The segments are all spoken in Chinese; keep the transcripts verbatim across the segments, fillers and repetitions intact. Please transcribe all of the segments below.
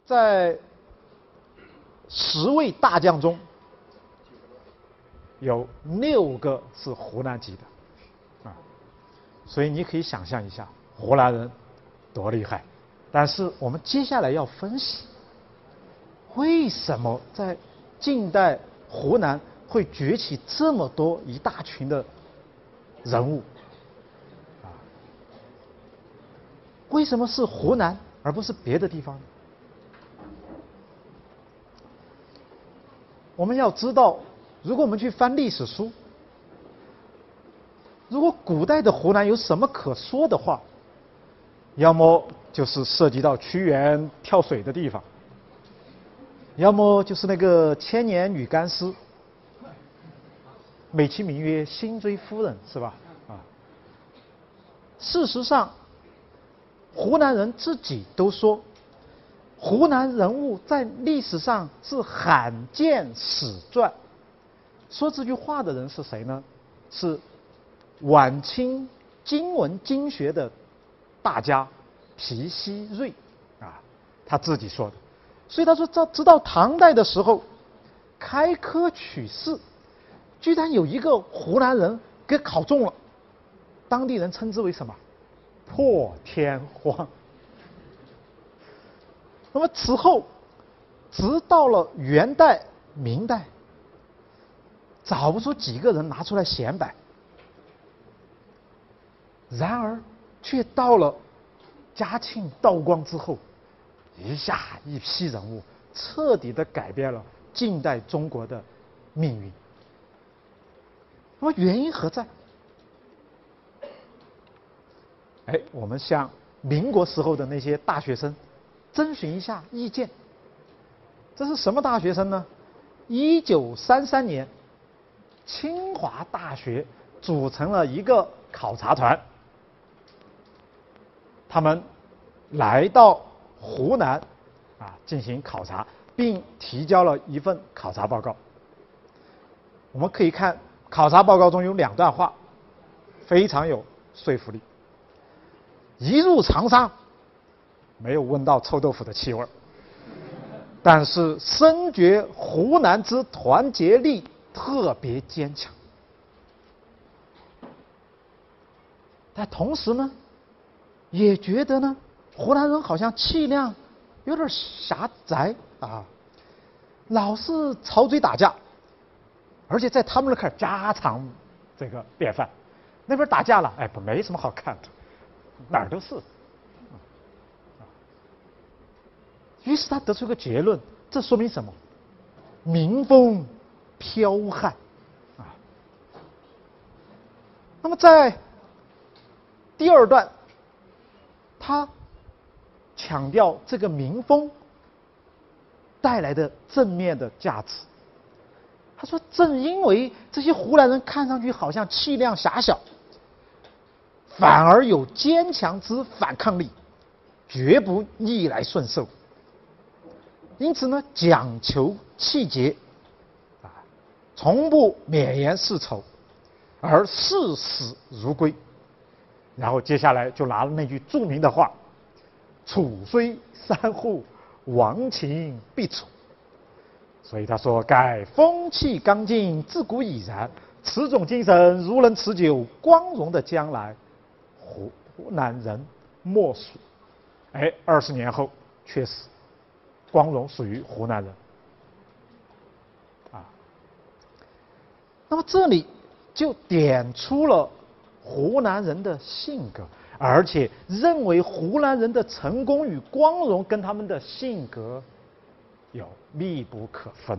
在十位大将中，有六个是湖南籍的，啊，所以你可以想象一下湖南人多厉害。但是我们接下来要分析，为什么在近代湖南会崛起这么多一大群的人物？啊，为什么是湖南而不是别的地方呢？我们要知道，如果我们去翻历史书，如果古代的湖南有什么可说的话，要么就是涉及到屈原跳水的地方，要么就是那个千年女干尸，美其名曰辛追夫人，是吧？啊，事实上，湖南人自己都说，湖南人物在历史上是罕见史传。说这句话的人是谁呢？是晚清经文经学的大家皮希瑞啊，他自己说的。所以他说，到直到唐代的时候，开科取士，居然有一个湖南人给考中了，当地人称之为什么？破天荒。那么此后，直到了元代、明代，找不出几个人拿出来显摆。然而，却到了嘉庆、道光之后，一下一批人物彻底的改变了近代中国的命运。那么原因何在？哎，我们向民国时候的那些大学生征询一下意见。这是什么大学生呢？一九三三年，清华大学组成了一个考察团，他们来到湖南啊进行考察，并提交了一份考察报告。我们可以看考察报告中有两段话，非常有说服力。一入长沙，没有闻到臭豆腐的气味，但是深觉湖南之团结力特别坚强。但同时呢，也觉得呢，湖南人好像气量有点狭窄啊，老是吵嘴打架，而且在他们那看家常这个便饭。那边打架了，哎，不没什么好看的，哪儿都是。于是他得出一个结论，这说明什么？民风剽悍啊。那么在第二段，他强调这个民风带来的正面的价值。他说，正因为这些湖南人看上去好像气量狭小，反而有坚强之反抗力，绝不逆来顺受。因此呢，讲求气节，啊，从不绵言世仇，而视死如归。然后接下来就拿了那句著名的话：“楚虽三户，亡秦必楚。”所以他说：“盖风气刚劲，自古已然。此种精神，如能持久，光荣的将来，湖南人莫属。”哎，二十年后，确实，光荣属于湖南人。啊，那么这里就点出了湖南人的性格，而且认为湖南人的成功与光荣跟他们的性格有密不可分。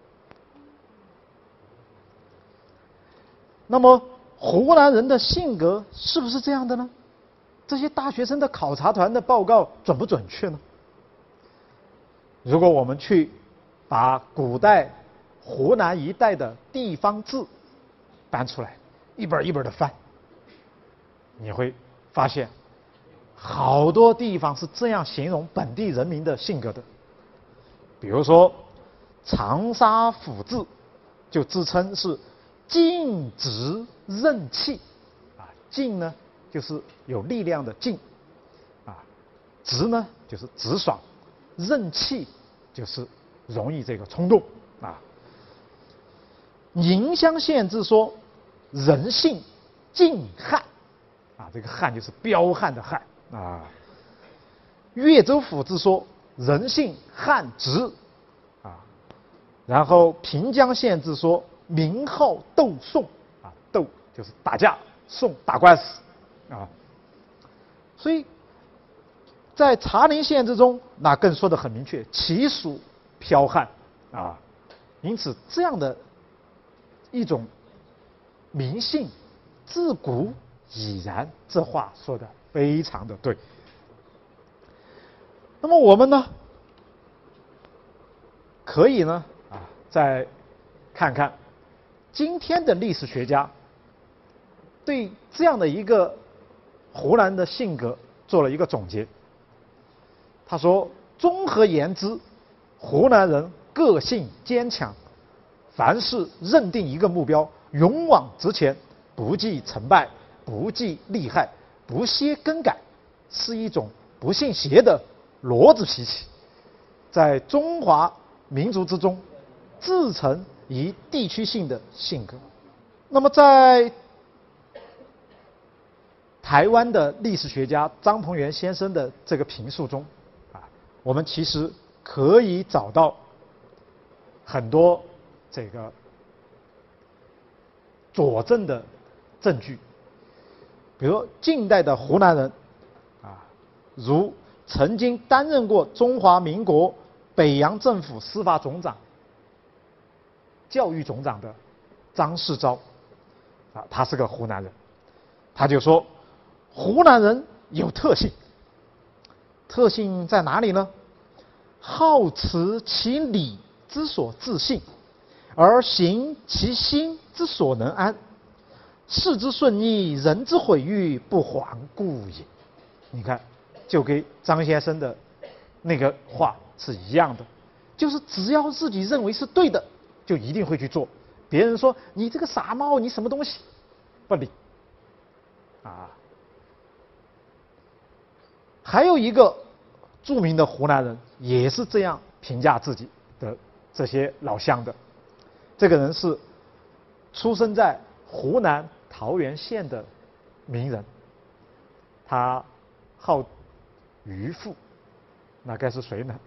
那么湖南人的性格是不是这样的呢？这些大学生的考察团的报告准不准确呢？如果我们去把古代湖南一带的地方志搬出来，一本一本的翻，你会发现好多地方是这样形容本地人民的性格的。比如说长沙府志就自称是劲直韧气，啊，劲呢就是有力量的劲，啊，直呢就是直爽， 任气就是容易这个冲动啊。宁乡县志说人性劲悍啊，这个悍就是彪悍的悍啊。岳州府志说人性悍直啊。然后平江县志说民好斗讼啊，斗就是打架，讼打官司啊。所以在茶陵县志中，那更说得很明确，其属剽悍啊。因此这样的一种民性自古已然，这话说的非常的对。那么我们呢，可以呢啊，再看看今天的历史学家对这样的一个湖南的性格做了一个总结。他说：综合言之，湖南人个性坚强，凡事认定一个目标，勇往直前，不计成败，不计利害，不懈更改，是一种不信邪的骡子脾气，在中华民族之中自成一地区性的性格。那么在台湾的历史学家张鹏元先生的这个评述中啊，我们其实可以找到很多这个佐证的证据。比如近代的湖南人啊，如曾经担任过中华民国北洋政府司法总长、教育总长的张世钊啊，他是个湖南人，他就说湖南人有特性，特性在哪里呢？好持其理之所自信，而行其心之所能安，事之顺逆，人之毁誉，不遑故也。你看，就跟张先生的那个话是一样的，就是只要自己认为是对的，就一定会去做。别人说你这个傻帽，你什么东西，不理啊。还有一个著名的湖南人也是这样评价自己的这些老乡的，这个人是出生在湖南桃源县的名人，他号渔父，那该是谁呢？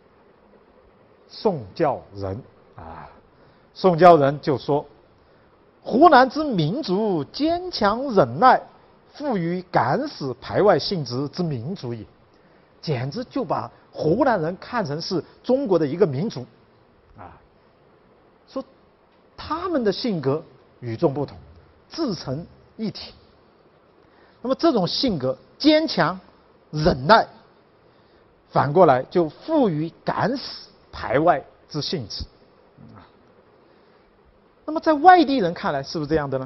宋教仁啊。宋教仁就说，湖南之民族坚强忍耐，富于敢死排外性质之民族也，简直就把湖南人看成是中国的一个民族啊，说他们的性格与众不同，自成一体。那么这种性格坚强忍耐，反过来就富于敢死排外之性质啊。那么在外地人看来是不是这样的呢？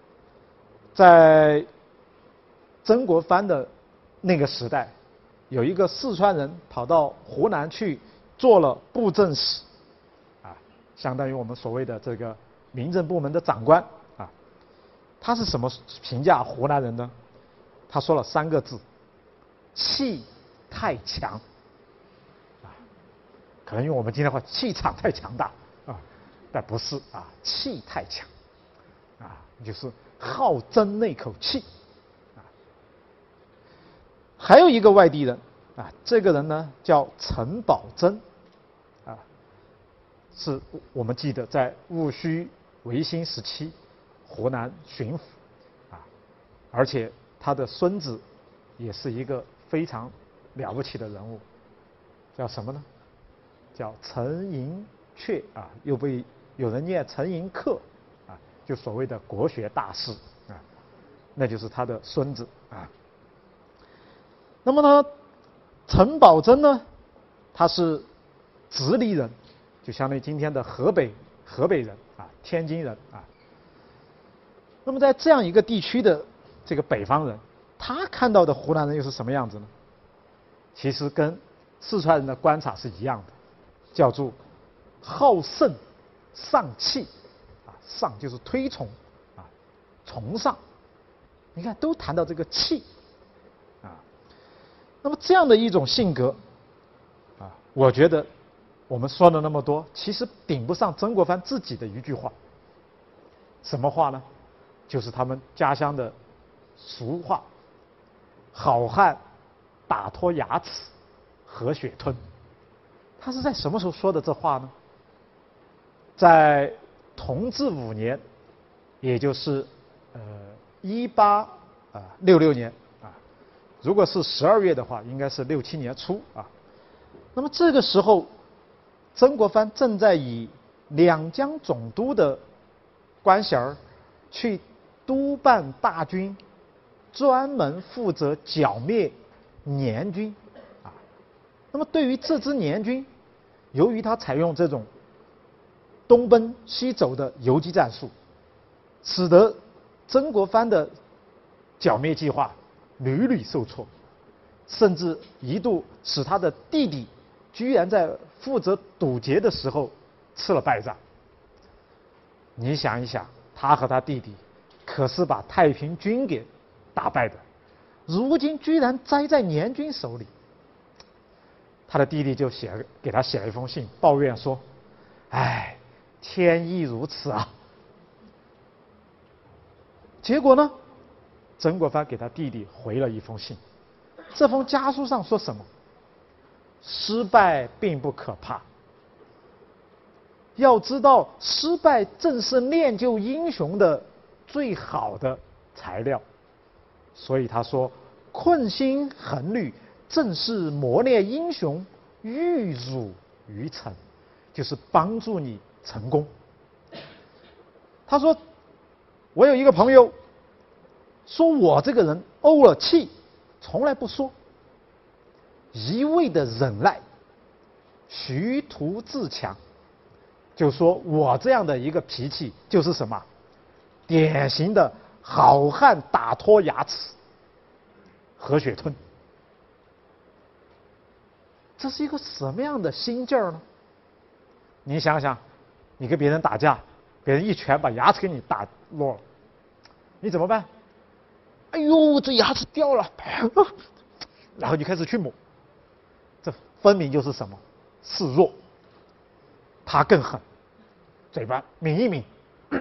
在曾国藩的那个时代，有一个四川人跑到湖南去做了布政使啊，相当于我们所谓的这个民政部门的长官啊。他是什么评价湖南人呢？他说了三个字：气太强啊。可能用我们今天话，气场太强大啊，但不是啊，气太强啊，就是好争那口气啊。还有一个外地人啊，这个人呢叫陈宝箴啊，是我们记得在戊戌维新时期湖南巡抚啊，而且他的孙子也是一个非常了不起的人物，叫什么呢？叫陈寅恪啊，又被有人念陈寅恪啊，就所谓的国学大师啊，那就是他的孙子啊。那么呢，陈宝箴呢，他是直隶人，就相当于今天的河北河北人啊，天津人啊。那么在这样一个地区的这个北方人，他看到的湖南人又是什么样子呢？其实跟四川人的观察是一样的，叫做好胜上气啊，上就是推崇啊，崇尚。你看，都谈到这个气啊。那么这样的一种性格啊， 我觉得我们说了那么多，其实顶不上曾国藩自己的一句话。什么话呢？就是他们家乡的俗话：好汉打脱牙齿，和血吞。他是在什么时候说的这话呢？在同治五年，也就是呃一八啊六六年啊，如果是十二月的话，应该是六七年初啊。那么这个时候，曾国藩正在以两江总督的官衔儿去督办大军，专门负责剿灭捻军啊。那么对于这支捻军，由于他采用这种东奔西走的游击战术，使得曾国藩的剿灭计划屡屡受挫，甚至一度使他的弟弟居然在负责堵截的时候吃了败仗。你想一想，他和他弟弟可是把太平军给打败的，如今居然栽在捻军手里。他的弟弟就写给他写了一封信，抱怨说：“哎，天意如此啊。”结果呢，曾国藩给他弟弟回了一封信，这封家书上说什么？失败并不可怕，要知道失败正是练就英雄的最好的材料。所以他说，困心衡虑正是磨练英雄育汝于成，就是帮助你成功。他说，我有一个朋友说我这个人怄了气从来不说，一味的忍耐，虚图自强，就说我这样的一个脾气就是什么？典型的好汉打脱牙齿，和血吞。这是一个什么样的心劲儿呢？你想想，你跟别人打架，别人一拳把牙齿给你打落了，你怎么办？哎呦，这牙齿掉了，然后就开始去抹，这分明就是什么？示弱。他更狠，嘴巴抿一抿，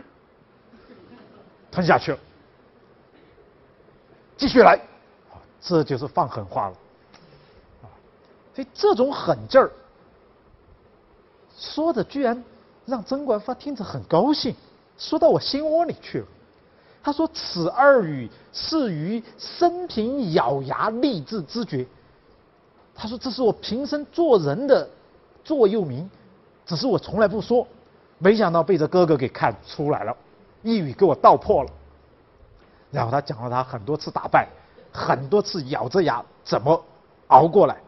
吞下去了，继续来，这就是放狠话了。所以这种狠劲儿，说的居然让曾国藩听着很高兴，说到我心窝里去了。他说：“此二语是于生平咬牙立志之决。”他说：“这是我平生做人的座右铭，只是我从来不说，没想到被这哥哥给看出来了，一语给我道破了。”然后他讲了他很多次打败，很多次咬着牙怎么熬过来。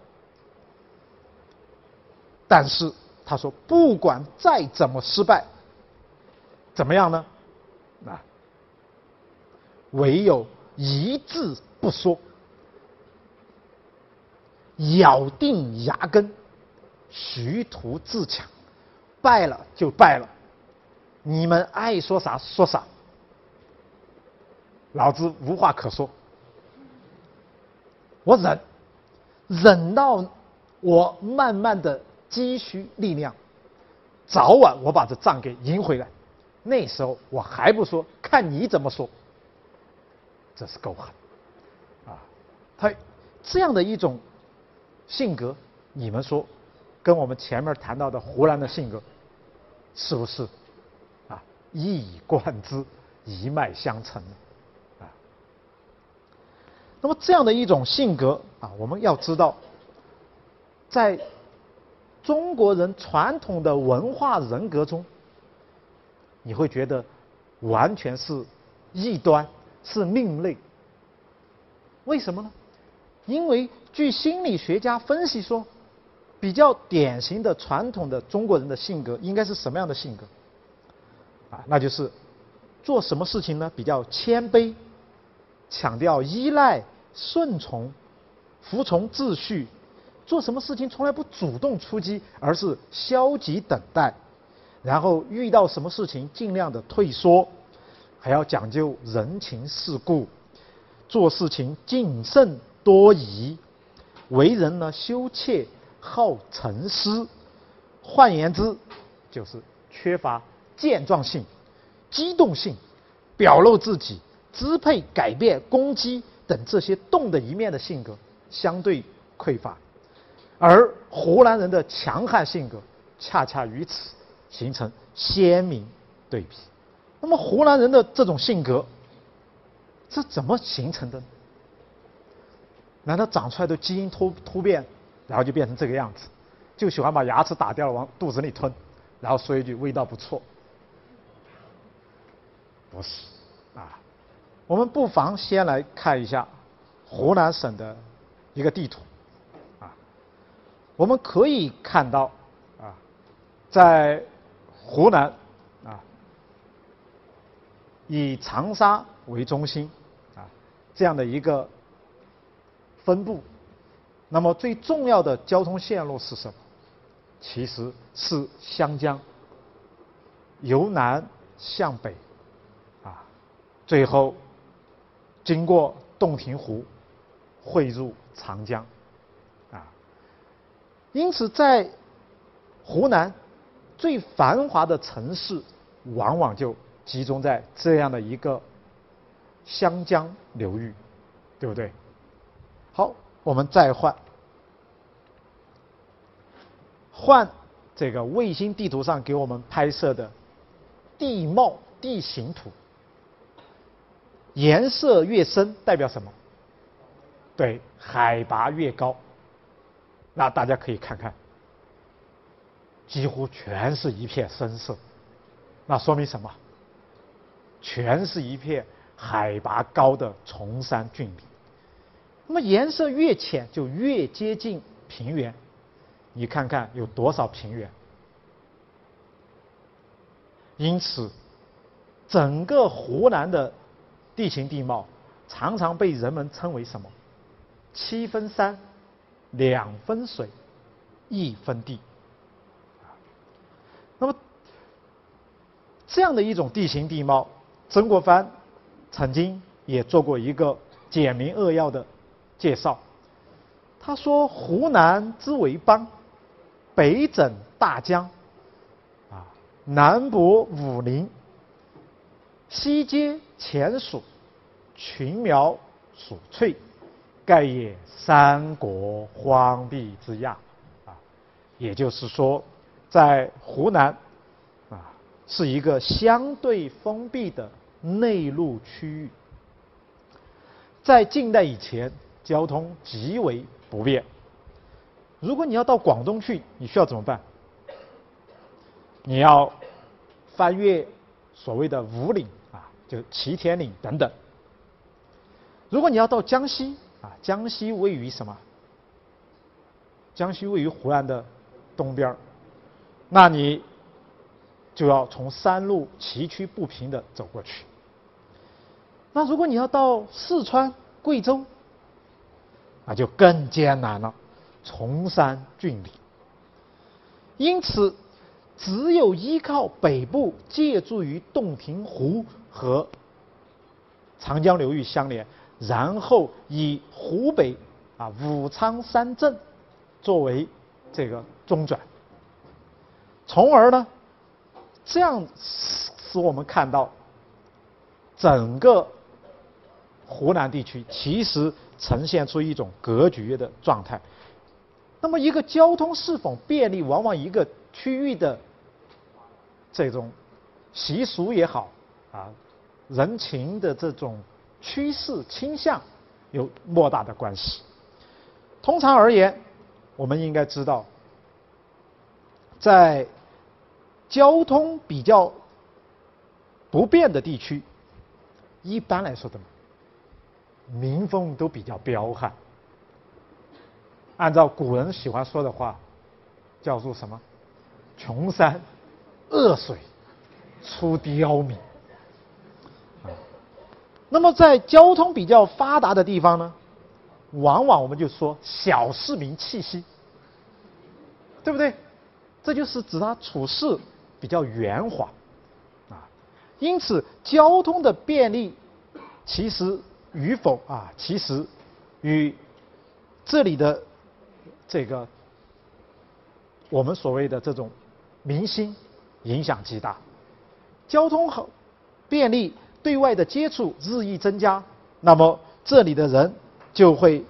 但是他说，不管再怎么失败，怎么样呢？啊，唯有一字不说，咬定牙根，虚图自强，败了就败了，你们爱说啥说啥，老子无话可说，我忍，忍到我慢慢的积蓄力量，早晚我把这仗给赢回来，那时候我还不说，看你怎么说。这是够狠啊！他这样的一种性格，你们说跟我们前面谈到的胡兰的性格是不是啊一以贯之，一脉相承啊？那么这样的一种性格啊，我们要知道，在中国人传统的文化人格中，你会觉得完全是异端，是另类。为什么呢？因为据心理学家分析说，比较典型的传统的中国人的性格应该是什么样的性格？啊，那就是做什么事情呢？比较谦卑，强调依赖、顺从、服从秩序。做什么事情从来不主动出击，而是消极等待，然后遇到什么事情尽量的退缩，还要讲究人情世故，做事情谨慎多疑，为人呢羞怯好沉思，换言之，就是缺乏健壮性、机动性、表露自己、支配、改变、攻击等这些动的一面的性格相对匮乏，而湖南人的强悍性格恰恰与此形成鲜明对比。那么湖南人的这种性格是怎么形成的呢？难道长出来的基因突突变，然后就变成这个样子，就喜欢把牙齿打掉了往肚子里吞，然后说一句味道不错？不是啊，我们不妨先来看一下湖南省的一个地图啊，我们可以看到啊，在湖南啊，以长沙为中心啊这样的一个分布，那么最重要的交通线路是什么？其实是湘江，由南向北啊，最后经过洞庭湖汇入长江啊。因此在湖南最繁华的城市往往就集中在这样的一个湘江流域，对不对？好，我们再换换这个卫星地图上给我们拍摄的地貌地形图，颜色越深代表什么？对，海拔越高。那大家可以看看，几乎全是一片深色，那说明什么？全是一片海拔高的崇山峻岭。那么颜色越浅就越接近平原，你看看有多少平原？因此整个湖南的地形地貌常常被人们称为什么？七分山，两分水，一分地。那么这样的一种地形地貌，曾国藩曾经也做过一个简明扼要的介绍。他说：湖南之为邦，北枕大江，啊，南博武陵，西接黔蜀，群苗属翠，盖也三国荒地之亚。啊，也就是说，在湖南啊，是一个相对封闭的内陆区域。在近代以前，交通极为不便。如果你要到广东去，你需要怎么办？你要翻越所谓的五岭啊，就祁田岭等等。如果你要到江西啊，江西位于什么？江西位于湖南的东边，那你就要从山路崎岖不平的走过去。那如果你要到四川、贵州，那就更艰难了，崇山峻岭。因此，只有依靠北部，借助于洞庭湖和长江流域相连，然后以湖北啊武昌三镇作为这个中转，从而呢，这样使我们看到整个湖南地区其实呈现出一种格局的状态。那么一个交通是否便利，往往一个区域的这种习俗也好啊，人情的这种趋势倾向有莫大的关系。通常而言，我们应该知道，在交通比较不便的地区，一般来说的民风都比较彪悍。按照古人喜欢说的话，叫做什么？穷山恶水出刁民。那么在交通比较发达的地方呢，往往我们就说小市民气息，对不对？这就是指他处事比较圆滑啊。因此，交通的便利其实与否啊，其实与这里的这个我们所谓的这种民心影响极大。交通好便利，对外的接触日益增加，那么这里的人就会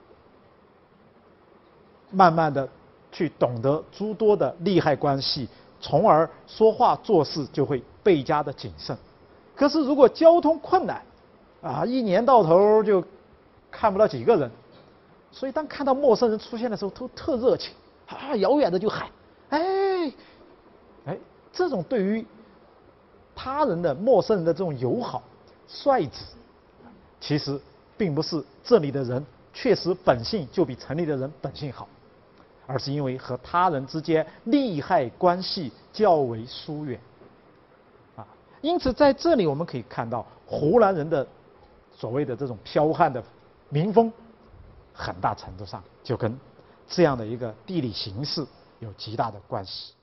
慢慢的去懂得诸多的利害关系，从而说话做事就会倍加的谨慎。可是如果交通困难，啊，一年到头就看不到几个人，所以当看到陌生人出现的时候，都特热情，啊，遥远的就喊，哎，哎，这种对于他人的陌生人的这种友好率直，其实并不是这里的人确实本性就比城里的人本性好，而是因为和他人之间利害关系较为疏远。啊，因此在这里我们可以看到湖南人的所谓的这种剽悍的民风，很大程度上就跟这样的一个地理形势有极大的关系。